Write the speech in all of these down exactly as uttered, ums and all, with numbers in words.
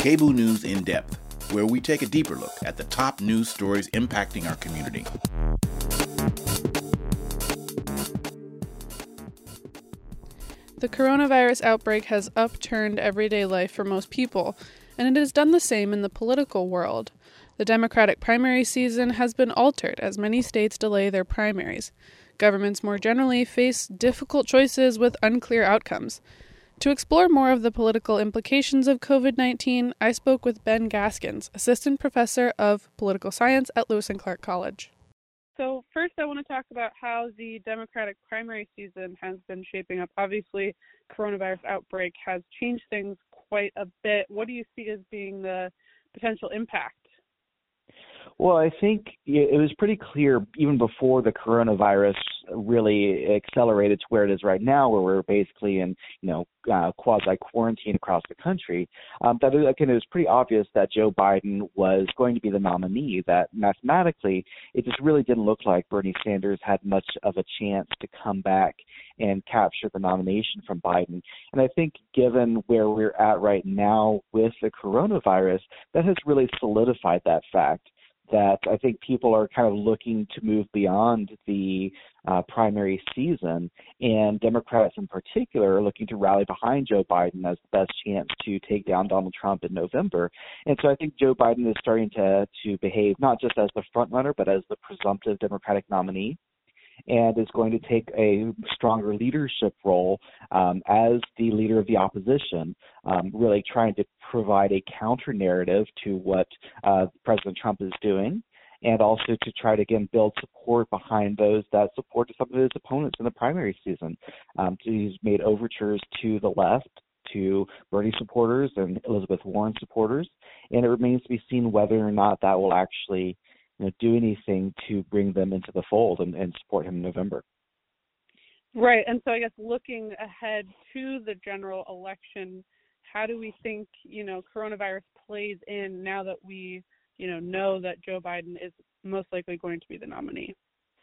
Cable News In Depth, where we take a deeper look at the top news stories impacting our community. The coronavirus outbreak has upturned everyday life for most people, and it has done the same in the political world. The Democratic primary season has been altered as many states delay their primaries. Governments more generally face difficult choices with unclear outcomes. To explore more of the political implications of covid nineteen, I spoke with Ben Gaskins, Assistant Professor of Political Science at Lewis and Clark College. So first I want to talk about how the Democratic primary season has been shaping up. Obviously, coronavirus outbreak has changed things quite a bit. What do you see as being the potential impact? Well, I think it was pretty clear even before the coronavirus really accelerated to where it is right now, where we're basically in, you know, uh, quasi-quarantine across the country, um, that, again, it was pretty obvious that Joe Biden was going to be the nominee, that mathematically it just really didn't look like Bernie Sanders had much of a chance to come back and capture the nomination from Biden. And I think given where we're at right now with the coronavirus, that has really solidified that fact, that I think people are kind of looking to move beyond the uh, primary season, and Democrats in particular are looking to rally behind Joe Biden as the best chance to take down Donald Trump in November. And so I think Joe Biden is starting to, to behave not just as the front runner, but as the presumptive Democratic nominee, and is going to take a stronger leadership role um, as the leader of the opposition, um, really trying to provide a counter narrative to what uh, President Trump is doing, and also to try to, again, build support behind those that support some of his opponents in the primary season. Um, so he's made overtures to the left, to Bernie supporters and Elizabeth Warren supporters, and it remains to be seen whether or not that will actually You know, do anything to bring them into the fold and, and support him in November. Right, and so I guess looking ahead to the general election, how do we think, you know, coronavirus plays in now that we, you know, know that Joe Biden is most likely going to be the nominee?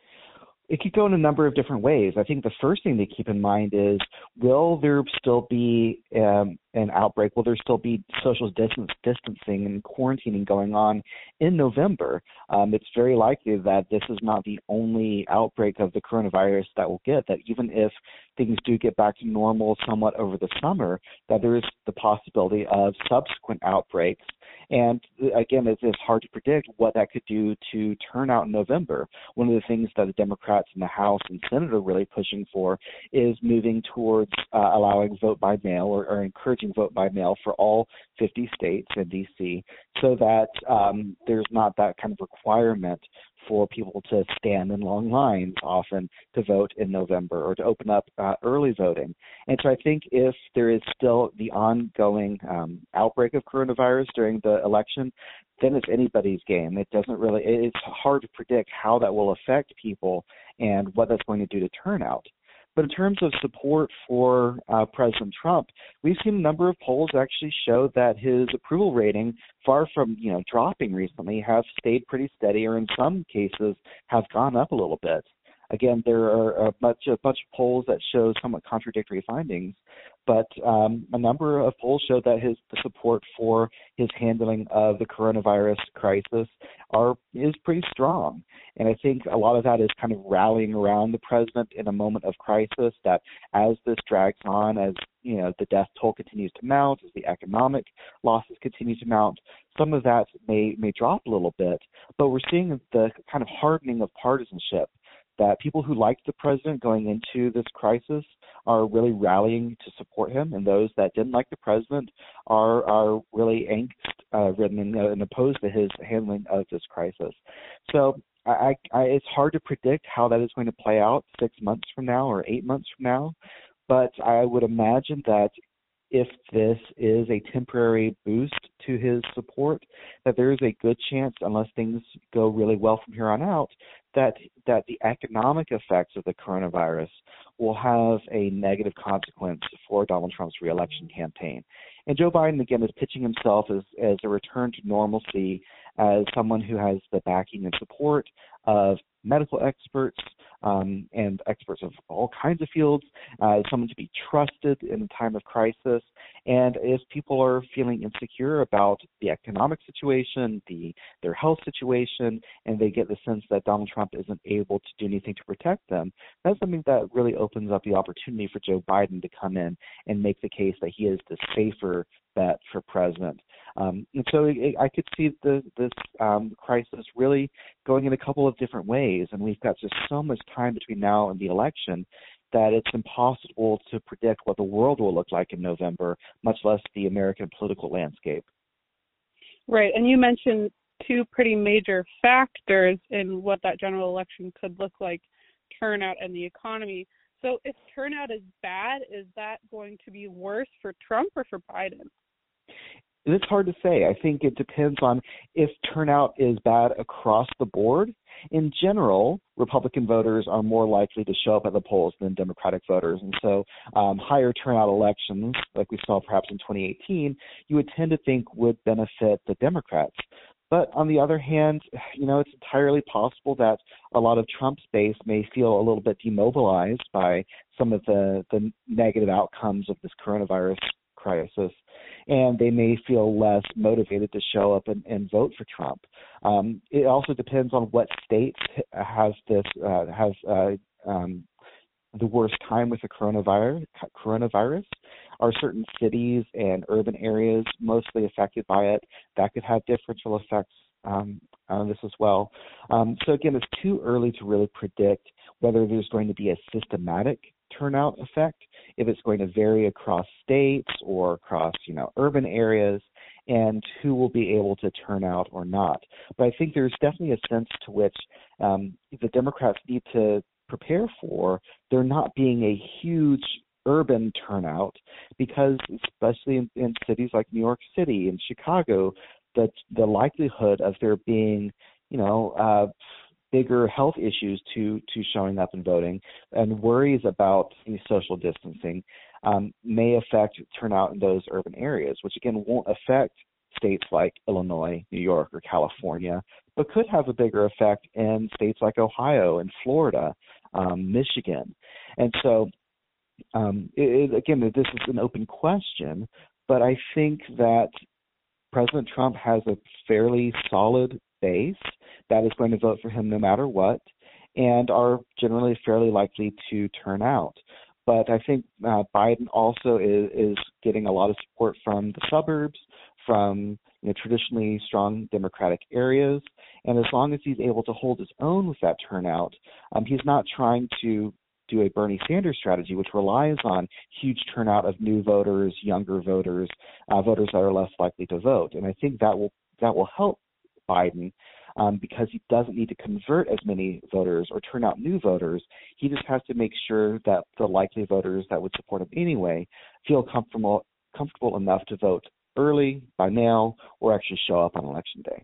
It could go in a number of different ways. I think the first thing to keep in mind is, will there still be um, an outbreak? Will there still be social distance, distancing and quarantining going on in November? Um, it's very likely that this is not the only outbreak of the coronavirus that we'll get, that even if things do get back to normal somewhat over the summer, that there is the possibility of subsequent outbreaks. And again, it's, it's hard to predict what that could do to turnout in November. One of the things that the Democrats in the House and Senate are really pushing for is moving towards uh, allowing vote by mail, or, or encouraging vote by mail for all fifty states and D C, so that um, there's not that kind of requirement for people to stand in long lines often to vote in November, or to open up uh, early voting. And so I think if there is still the ongoing um, outbreak of coronavirus during the election, then it's anybody's game. It doesn't really, it's hard to predict how that will affect people and what that's going to do to turnout. But in terms of support for uh, President Trump, we've seen a number of polls actually show that his approval rating, far from you know dropping recently, have stayed pretty steady, or in some cases have gone up a little bit. Again, there are a bunch, a bunch of polls that show somewhat contradictory findings, but um, a number of polls show that his the support for his handling of the coronavirus crisis are is pretty strong. And I think a lot of that is kind of rallying around the president in a moment of crisis, that as this drags on, as you know, the death toll continues to mount, as the economic losses continue to mount, some of that may, may drop a little bit. But we're seeing the kind of hardening of partisanship, that people who liked the president going into this crisis are really rallying to support him, and those that didn't like the president are are really angst-ridden uh, and, uh, and opposed to his handling of this crisis. So I, I, it's hard to predict how that is going to play out six months from now or eight months from now, but I would imagine that if this is a temporary boost to his support, that there is a good chance, unless things go really well from here on out, that that the economic effects of the coronavirus will have a negative consequence for Donald Trump's reelection campaign. And Joe Biden, again, is pitching himself as, as a return to normalcy, as someone who has the backing and support of medical experts um, and experts of all kinds of fields, uh, someone to be trusted in a time of crisis. And if people are feeling insecure about the economic situation, the their health situation, and they get the sense that Donald Trump isn't able to do anything to protect them, that's something that really opens up the opportunity for Joe Biden to come in and make the case that he is the safer bet for president. Um, and so it, I could see the, this um, crisis really going in a couple of different ways, and we've got just so much time between now and the election that it's impossible to predict what the world will look like in November, much less the American political landscape. Right, and you mentioned two pretty major factors in what that general election could look like: turnout and the economy. So if turnout is bad, is that going to be worse for Trump or for Biden? It's hard to say. I think it depends on if turnout is bad across the board. In general, Republican voters are more likely to show up at the polls than Democratic voters. And so um, higher turnout elections, like we saw perhaps in twenty eighteen, you would tend to think would benefit the Democrats. But on the other hand, you know, it's entirely possible that a lot of Trump's base may feel a little bit demobilized by some of the, the negative outcomes of this coronavirus crisis, and they may feel less motivated to show up and, and vote for Trump. Um, it also depends on what states has this uh, has uh, um, the worst time with the coronavirus. Coronavirus are certain cities and urban areas mostly affected by it. That could have differential effects um, on this as well. Um, so again, it's too early to really predict whether there's going to be a systematic turnout effect, if it's going to vary across states or across, you know, urban areas, and who will be able to turn out or not. But I think there's definitely a sense to which um, the Democrats need to prepare for there not being a huge urban turnout, because especially in, in cities like New York City and Chicago, the the likelihood of there being, you know, uh, bigger health issues to to showing up and voting, and worries about social distancing um, may affect turnout in those urban areas, which again won't affect states like Illinois, New York, or California, but could have a bigger effect in states like Ohio and Florida, um, Michigan. And so, um, it, it, again, this is an open question, but I think that President Trump has a fairly solid base that is going to vote for him no matter what, and are generally fairly likely to turn out. But I think uh, Biden also is, is getting a lot of support from the suburbs, from you know, traditionally strong Democratic areas, and as long as he's able to hold his own with that turnout, um, he's not trying to do a Bernie Sanders strategy, which relies on huge turnout of new voters, younger voters, uh, voters that are less likely to vote. And I think that will that will help Biden um, because he doesn't need to convert as many voters or turn out new voters. He just has to make sure that the likely voters that would support him anyway feel comfortable comfortable enough to vote early, by mail, or actually show up on election day.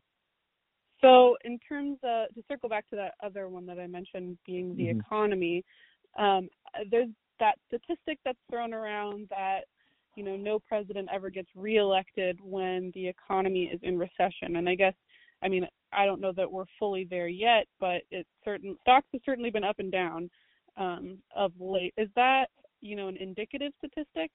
So in terms of, to circle back to that other one that I mentioned being the mm-hmm. economy, um, there's that statistic that's thrown around that, you know, no president ever gets reelected when the economy is in recession. And I guess, I mean, I don't know that we're fully there yet, but it's certain stocks have certainly been up and down um, of late. Is that, you know, an indicative statistic?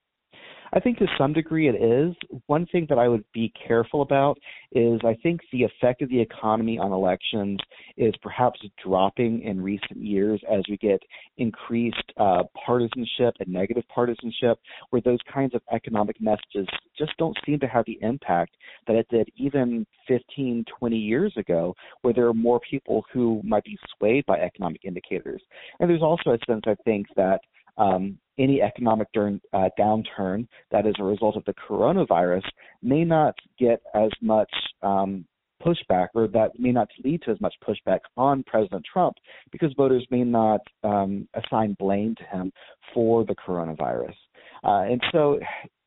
I think to some degree it is. One thing that I would be careful about is I think the effect of the economy on elections is perhaps dropping in recent years as we get increased uh, partisanship and negative partisanship, where those kinds of economic messages just don't seem to have the impact that it did even fifteen, twenty years ago, where there are more people who might be swayed by economic indicators. And there's also a sense, I think, that Um, any economic dur- uh, downturn that is a result of the coronavirus may not get as much um, pushback, or that may not lead to as much pushback on President Trump, because voters may not um, assign blame to him for the coronavirus. Uh, and so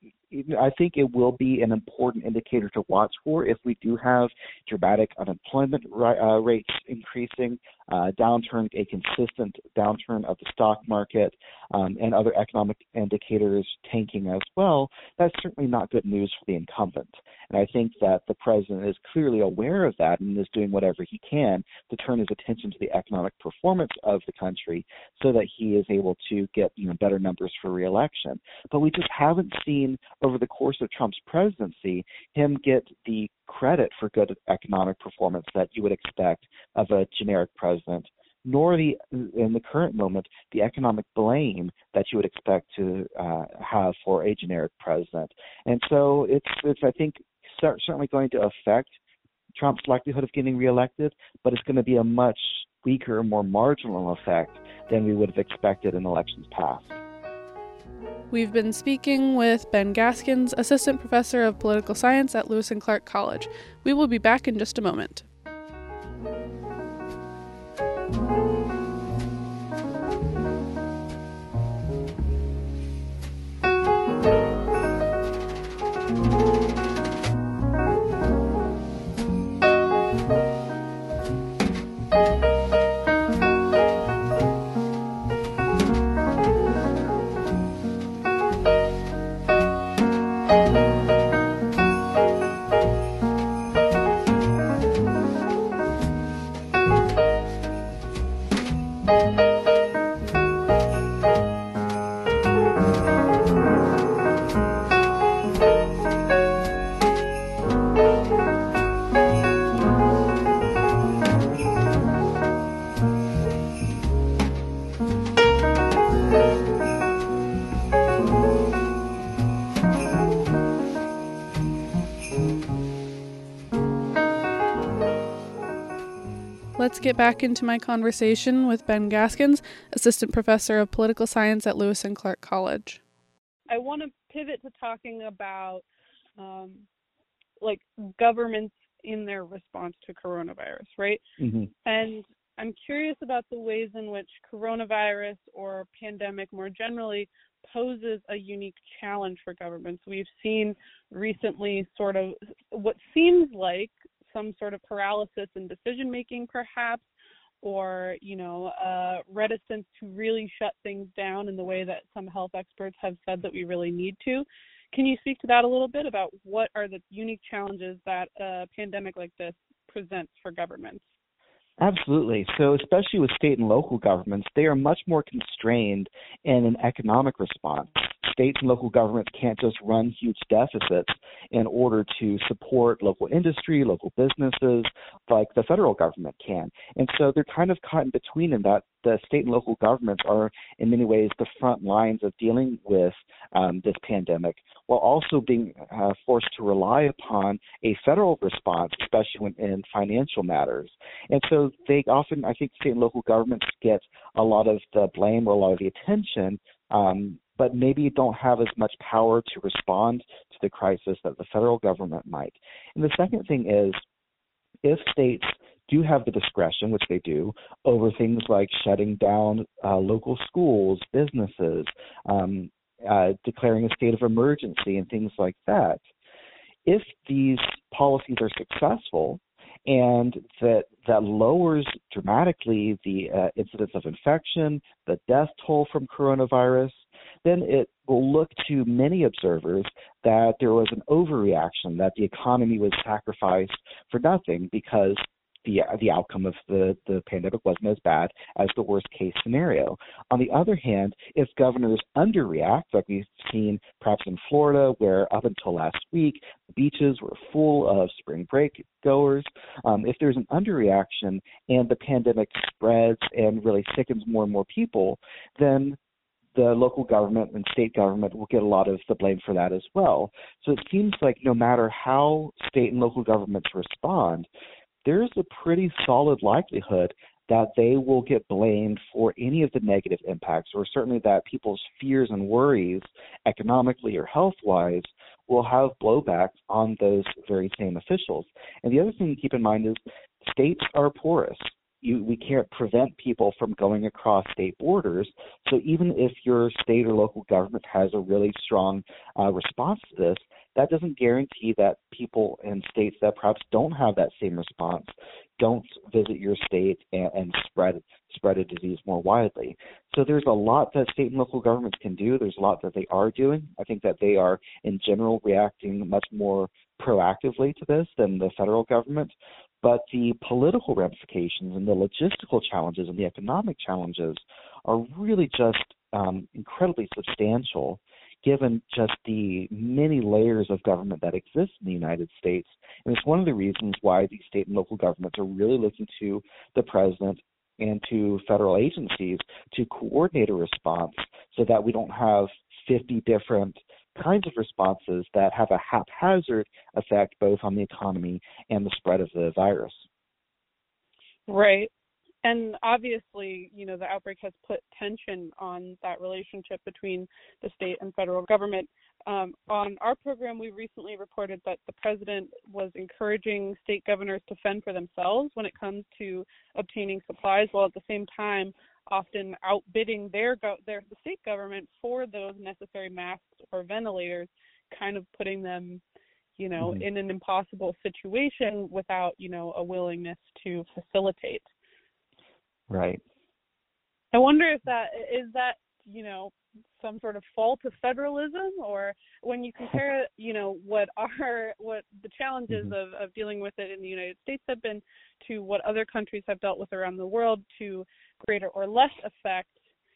I think it will be an important indicator to watch for if we do have dramatic unemployment uh, rates increasing, uh, downturn, a consistent downturn of the stock market, um, and other economic indicators tanking as well, that's certainly not good news for the incumbent. And I think that the president is clearly aware of that and is doing whatever he can to turn his attention to the economic performance of the country so that he is able to get, you know, better numbers for re-election. But we just haven't seen over the course of Trump's presidency him get the credit for good economic performance that you would expect of a generic president, nor the, in the current moment, the economic blame that you would expect to uh, have for a generic president. And so it's, it's I think, certainly going to affect Trump's likelihood of getting reelected, but it's going to be a much weaker, more marginal effect than we would have expected in elections past. We've been speaking with Ben Gaskins, Assistant Professor of Political Science at Lewis and Clark College. We will be back in just a moment. Let's get back into my conversation with Ben Gaskins, Assistant Professor of Political Science at Lewis and Clark College. I want to pivot to talking about um, like governments in their response to coronavirus, right? Mm-hmm. And I'm curious about the ways in which coronavirus or pandemic more generally poses a unique challenge for governments. We've seen recently sort of what seems like some sort of paralysis in decision-making, perhaps, or, you know, uh, reticence to really shut things down in the way that some health experts have said that we really need to. Can you speak to that a little bit about what are the unique challenges that a pandemic like this presents for governments? Absolutely. So especially with state and local governments, they are much more constrained in an economic response. States and local governments can't just run huge deficits in order to support local industry, local businesses, like the federal government can. And so they're kind of caught in between in that the state and local governments are in many ways the front lines of dealing with um, this pandemic, while also being uh, forced to rely upon a federal response, especially when, in financial matters. And so they often, I think, state and local governments get a lot of the blame or a lot of the attention, um, but maybe don't have as much power to respond to the crisis that the federal government might. And the second thing is, if states do have the discretion, which they do, over things like shutting down uh, local schools, businesses, um, uh, declaring a state of emergency, and things like that, if these policies are successful, and that that lowers dramatically the uh, incidence of infection, the death toll from coronavirus, then it will look to many observers that there was an overreaction, that the economy was sacrificed for nothing because the the outcome of the, the pandemic wasn't as bad as the worst case scenario. On the other hand, if governors underreact, like we've seen perhaps in Florida, where up until last week, the beaches were full of spring break goers, um, if there's an underreaction and the pandemic spreads and really sickens more and more people, then the local government and state government will get a lot of the blame for that as well. So it seems like no matter how state and local governments respond, there's a pretty solid likelihood that they will get blamed for any of the negative impacts, or certainly that people's fears and worries economically or health-wise will have blowback on those very same officials. And the other thing to keep in mind is states are porous. You, we can't prevent people from going across state borders. So even if your state or local government has a really strong uh, response to this, that doesn't guarantee that people in states that perhaps don't have that same response don't visit your state and, and spread spread a disease more widely. So there's a lot that state and local governments can do. There's a lot that they are doing. I think that they are, in general, reacting much more proactively to this than the federal government. But the political ramifications and the logistical challenges and the economic challenges are really just um, incredibly substantial, given just the many layers of government that exist in the United States. And it's one of the reasons why these state and local governments are really looking to the president and to federal agencies to coordinate a response so that we don't have fifty different kinds of responses that have a haphazard effect both on the economy and the spread of the virus. Right. And obviously, you know, the outbreak has put tension on that relationship between the state and federal government. Um, on our program, we recently reported that the president was encouraging state governors to fend for themselves when it comes to obtaining supplies, while at the same time often outbidding their, go- their the state government for those necessary masks or ventilators, kind of putting them, you know, mm-hmm. in an impossible situation without, you know, a willingness to facilitate. Right. I wonder if that is that, you know, some sort of fault of federalism, or when you compare, you know, what are what the challenges mm-hmm. of, of dealing with it in the United States have been to what other countries have dealt with around the world to greater or less effect,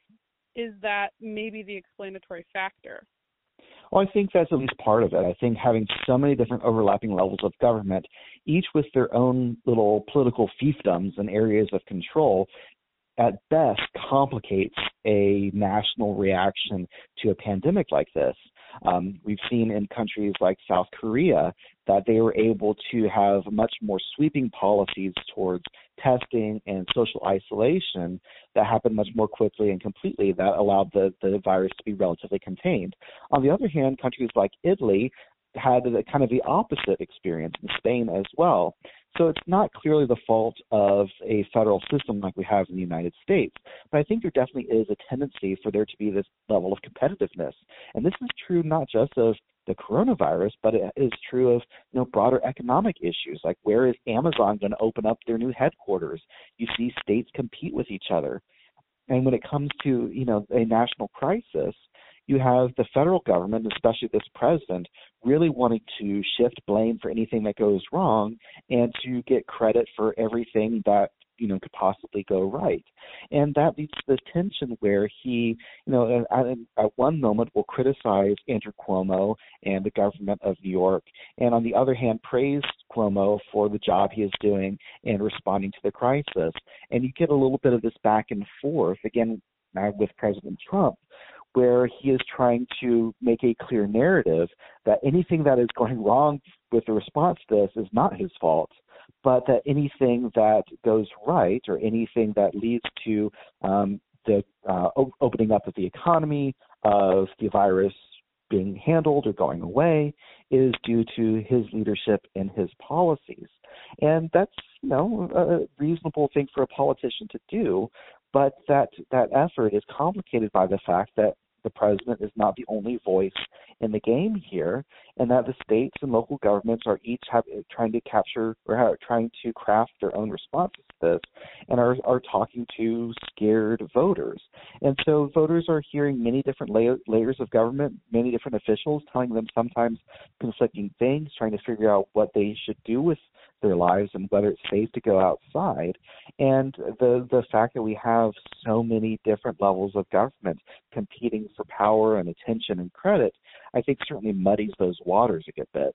is that maybe the explanatory factor? Well, I think that's at least part of it. I think having so many different overlapping levels of government, each with their own little political fiefdoms and areas of control, at best complicates a national reaction to a pandemic like this. Um, we've seen in countries like South Korea that they were able to have much more sweeping policies towards testing and social isolation that happened much more quickly and completely, that allowed the, the virus to be relatively contained. On the other hand, countries like Italy had a, kind of the opposite experience, in Spain as well. So it's not clearly the fault of a federal system like we have in the United States, but I think there definitely is a tendency for there to be this level of competitiveness. And this is true not just of the coronavirus, but it is true of, you know, broader economic issues, like where is Amazon going to open up their new headquarters? You see states compete with each other. And when it comes to, you know, a national crisis, you have the federal government, especially this president, really wanting to shift blame for anything that goes wrong and to get credit for everything that, you know, could possibly go right. And that leads to the tension where he, you know, at, at one moment will criticize Andrew Cuomo and the government of New York, and on the other hand praise Cuomo for the job he is doing in responding to the crisis. And you get a little bit of this back and forth, again, now with President Trump, where he is trying to make a clear narrative that anything that is going wrong with the response to this is not his fault, but that anything that goes right or anything that leads to um, the uh, o- opening up of the economy, of the virus being handled or going away, is due to his leadership and his policies. And that's, you know, a reasonable thing for a politician to do, but that, that effort is complicated by the fact that the president is not the only voice in the game here, and that the states and local governments are each have, trying to capture or are trying to craft their own responses to this, and are, are talking to scared voters. And so voters are hearing many different layer, layers of government, many different officials telling them sometimes conflicting things, trying to figure out what they should do with their lives and whether it's safe to go outside. And the the fact that we have so many different levels of government competing for power and attention and credit, I think certainly muddies those waters a good bit.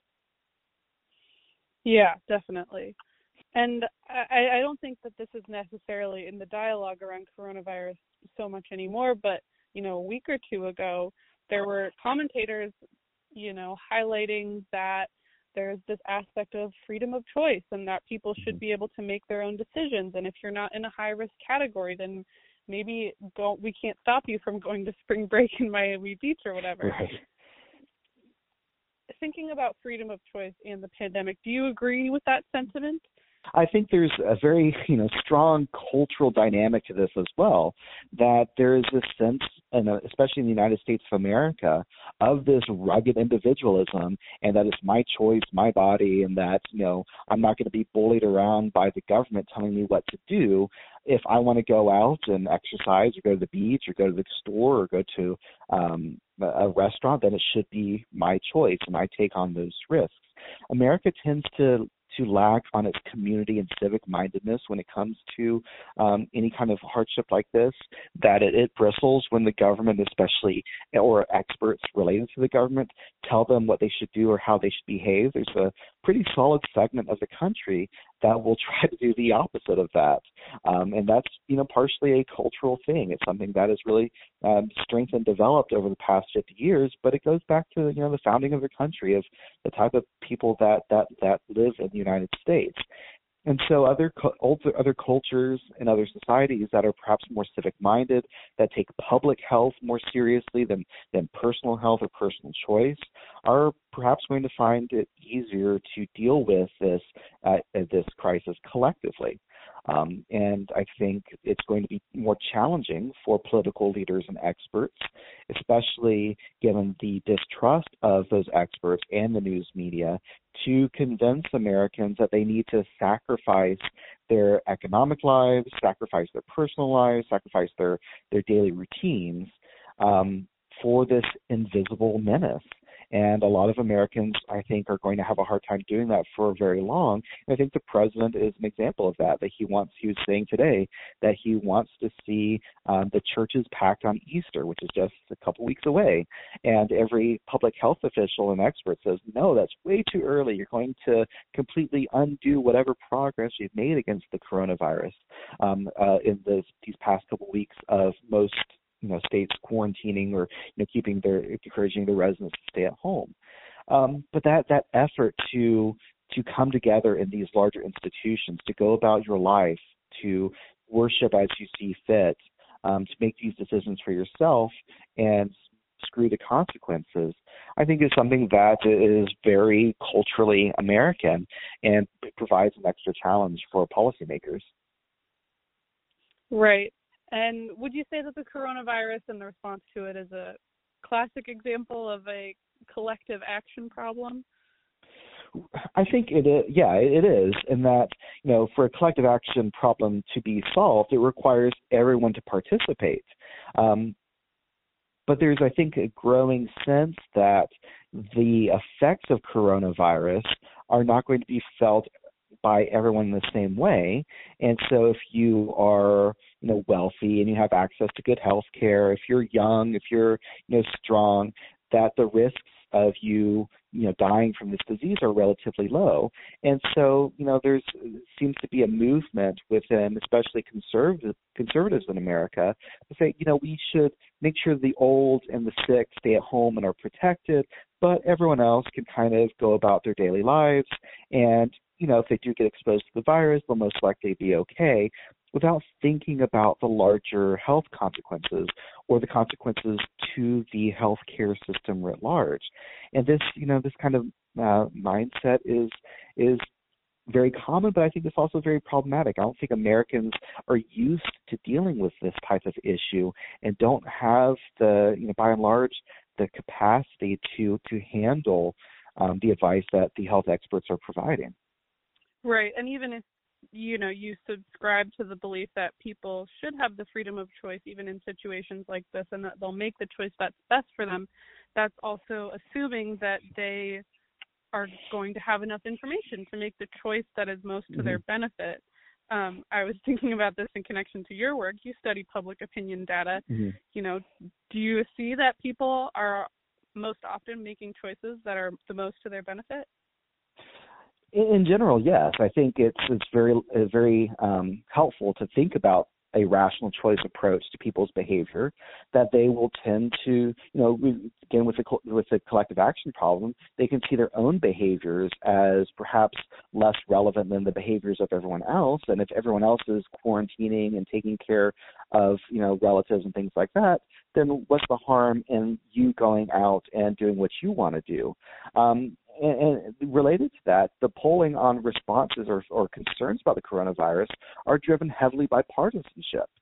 Yeah, definitely. And I, I don't think that this is necessarily in the dialogue around coronavirus so much anymore, but, you know, a week or two ago, there were commentators, you know, highlighting that there's this aspect of freedom of choice and that people should be able to make their own decisions. And if you're not in a high-risk category, then maybe don't, we can't stop you from going to spring break in Miami Beach or whatever. Right. Thinking about freedom of choice and the pandemic, do you agree with that sentiment? I think there's a very, you know, strong cultural dynamic to this as well, that there is this sense, and especially in the United States of America, of this rugged individualism, and that it's my choice, my body, and that, you know, I'm not going to be bullied around by the government telling me what to do. If I want to go out and exercise or go to the beach or go to the store or go to um, a restaurant, then it should be my choice, and I take on those risks. America tends to to lack on its community and civic mindedness when it comes to um, any kind of hardship like this, that it, it bristles when the government, especially, or experts related to the government, tell them what they should do or how they should behave. There's a pretty solid segment of the country that will try to do the opposite of that. Um, and that's, you know, partially a cultural thing. It's something that has really um, strengthened, developed over the past fifty years, but it goes back to, you know, the founding of the country, of the type of people that, that, that live in the United States. And so other other cultures and other societies that are perhaps more civic-minded, that take public health more seriously than, than personal health or personal choice, are perhaps going to find it easier to deal with this uh, this crisis collectively. Um, and I think it's going to be more challenging for political leaders and experts, especially given the distrust of those experts and the news media, to convince Americans that they need to sacrifice their economic lives, sacrifice their personal lives, sacrifice their, their daily routines um, for this invisible menace. And a lot of Americans, I think, are going to have a hard time doing that for very long. And I think the president is an example of that, that he wants, he was saying today, that he wants to see um, the churches packed on Easter, which is just a couple weeks away. And every public health official and expert says, no, that's way too early. You're going to completely undo whatever progress you've made against the coronavirus um, uh, in this, these past couple weeks of most you know, states quarantining or, you know, keeping their, encouraging their residents to stay at home. Um, but that, that effort to, to come together in these larger institutions, to go about your life, to worship as you see fit, um, to make these decisions for yourself and screw the consequences, I think is something that is very culturally American and provides an extra challenge for policymakers. Right. And would you say that the coronavirus and the response to it is a classic example of a collective action problem? I think it is, yeah, it is, in that, you know, for a collective action problem to be solved, it requires everyone to participate. Um, but there's, I think, a growing sense that the effects of coronavirus are not going to be felt by everyone in the same way. And so if you are, you know, wealthy and you have access to good health care, if you're young, if you're, you know, strong, that the risks of you, you know, dying from this disease are relatively low. And so, you know, there's seems to be a movement within, especially conservative conservatives in America, to say, you know, we should make sure the old and the sick stay at home and are protected, but everyone else can kind of go about their daily lives. And, you know, if they do get exposed to the virus, they'll most likely be okay, without thinking about the larger health consequences or the consequences to the healthcare system writ large. And this, you know, this kind of uh, mindset is is very common, but I think it's also very problematic. I don't think Americans are used to dealing with this type of issue and don't have the, you know, by and large, the capacity to to handle um, the advice that the health experts are providing. Right, and even if, you know, you subscribe to the belief that people should have the freedom of choice even in situations like this, and that they'll make the choice that's best for them, that's also assuming that they are going to have enough information to make the choice that is most to mm-hmm. their benefit. Um, I was thinking about this in connection to your work. You study public opinion data. Mm-hmm. You know, do you see that people are most often making choices that are the most to their benefit? In general, yes. I think it's it's very it's very um, helpful to think about a rational choice approach to people's behavior, that they will tend to, you know, again, with the, with the collective action problem, they can see their own behaviors as perhaps less relevant than the behaviors of everyone else. And if everyone else is quarantining and taking care of, you know, relatives and things like that, then what's the harm in you going out and doing what you want to do? Um, And, and related to that, the polling on responses or, or concerns about the coronavirus are driven heavily by partisanship.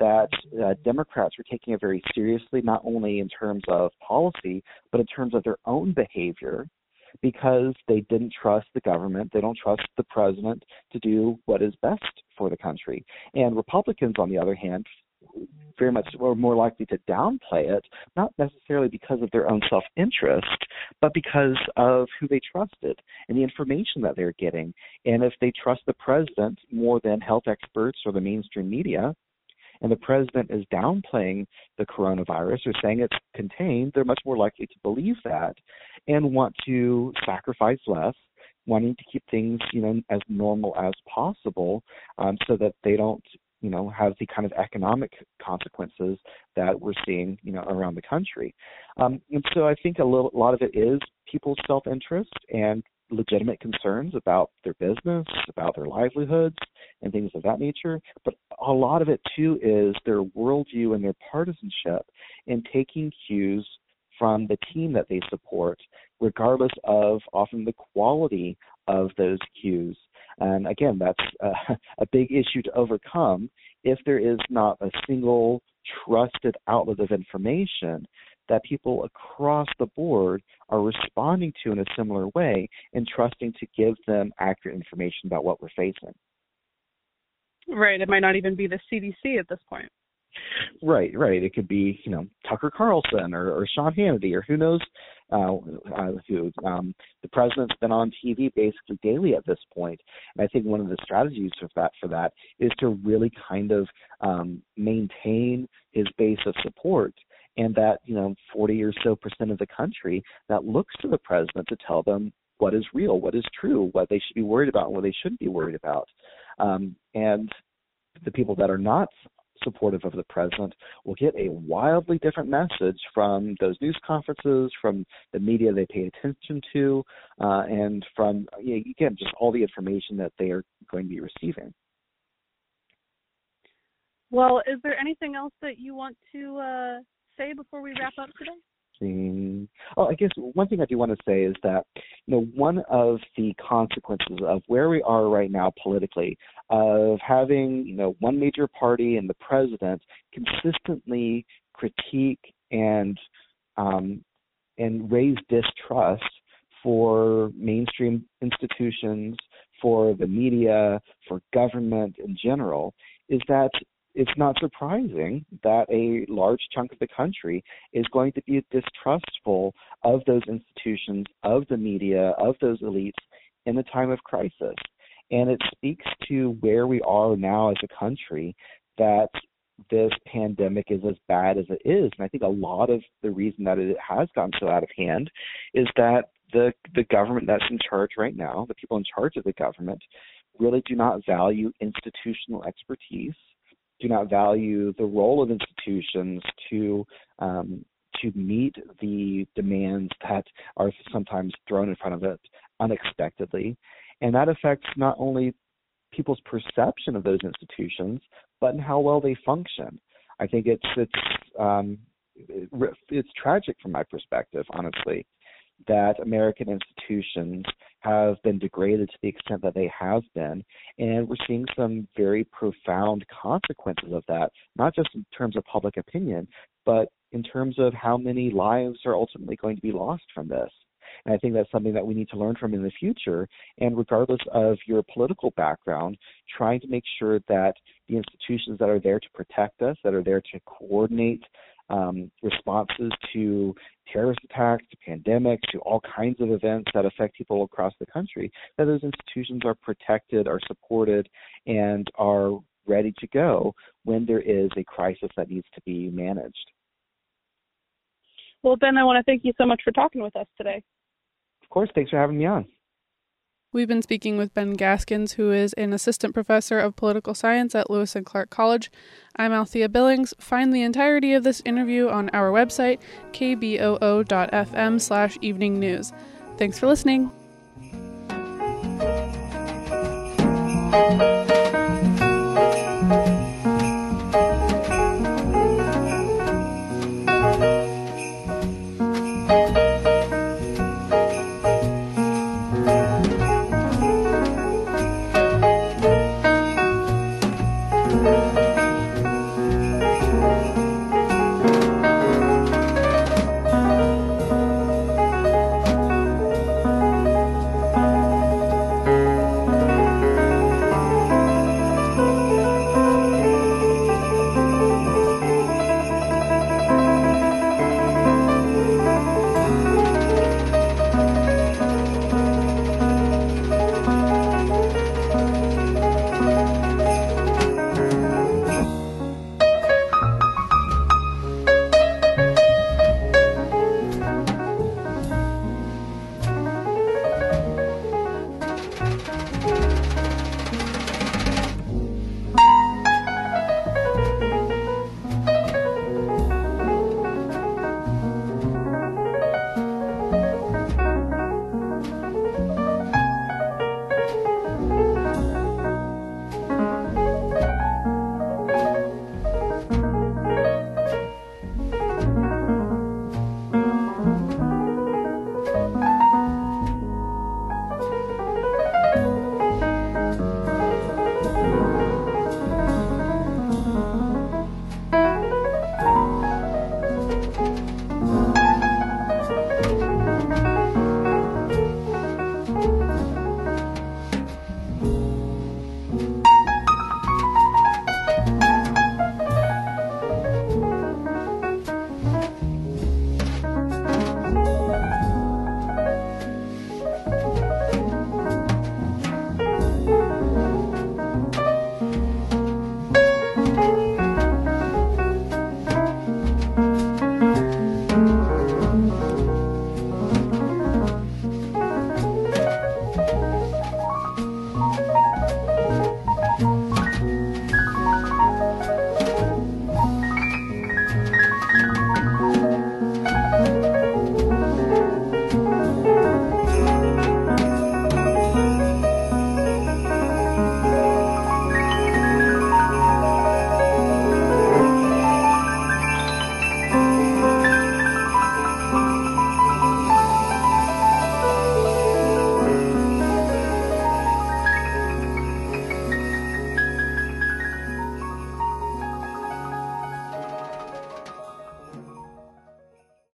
that uh, Democrats were taking it very seriously, not only in terms of policy, but in terms of their own behavior, because they didn't trust the government. They don't trust the president to do what is best for the country. And Republicans, on the other hand, very much were more likely to downplay it, not necessarily because of their own self-interest, but because of who they trusted and the information that they're getting. And if they trust the president more than health experts or the mainstream media, and the president is downplaying the coronavirus or saying it's contained, they're much more likely to believe that and want to sacrifice less, wanting to keep things, you know, as normal as possible, um, so that they don't, you know, have the kind of economic consequences that we're seeing, you know, around the country. Um, and so I think a, little, a lot of it is people's self-interest and legitimate concerns about their business, about their livelihoods, and things of that nature. But a lot of it, too, is their worldview and their partisanship in taking cues from the team that they support, regardless of often the quality of those cues. And again, that's a, a big issue to overcome if there is not a single trusted outlet of information that people across the board are responding to in a similar way and trusting to give them accurate information about what we're facing. Right. It might not even be the C D C at this point. Right, right. It could be, you know, Tucker Carlson or, or Sean Hannity or who knows uh, uh, who. Um, the president's been on T V basically daily at this point, and I think one of the strategies for that for that is to really kind of um, maintain his base of support, and that, you know, forty or so percent of the country that looks to the president to tell them what is real, what is true, what they should be worried about, and what they shouldn't be worried about, um, and the people that are not supportive of the president will get a wildly different message from those news conferences, from the media they pay attention to, uh, and from, you know, again, just all the information that they are going to be receiving. Well, is there anything else that you want to uh, say before we wrap up today? Oh, I guess one thing I do want to say is that, you know, one of the consequences of where we are right now politically, of having, you know, one major party and the president consistently critique and um, and raise distrust for mainstream institutions, for the media, for government in general, is that it's not surprising that a large chunk of the country is going to be distrustful of those institutions, of the media, of those elites in a time of crisis. And it speaks to where we are now as a country, that this pandemic is as bad as it is. And I think a lot of the reason that it has gotten so out of hand is that the the government that's in charge right now, the people in charge of the government, really do not value institutional expertise, do not value the role of institutions to um, to meet the demands that are sometimes thrown in front of it unexpectedly. And that affects not only people's perception of those institutions, but in how well they function. I think it's it's um, it, it's tragic from my perspective, honestly, that American institutions have been degraded to the extent that they have been. And we're seeing some very profound consequences of that, not just in terms of public opinion, but in terms of how many lives are ultimately going to be lost from this. And I think that's something that we need to learn from in the future. And regardless of your political background, trying to make sure that the institutions that are there to protect us, that are there to coordinate Um, responses to terrorist attacks, to pandemics, to all kinds of events that affect people across the country, that those institutions are protected, are supported, and are ready to go when there is a crisis that needs to be managed. Well, Ben, I want to thank you so much for talking with us today. Of course. Thanks for having me on. We've been speaking with Ben Gaskins, who is an assistant professor of political science at Lewis and Clark College. I'm Althea Billings. Find the entirety of this interview on our website, k b o o dot f m slash evening news. Thanks for listening.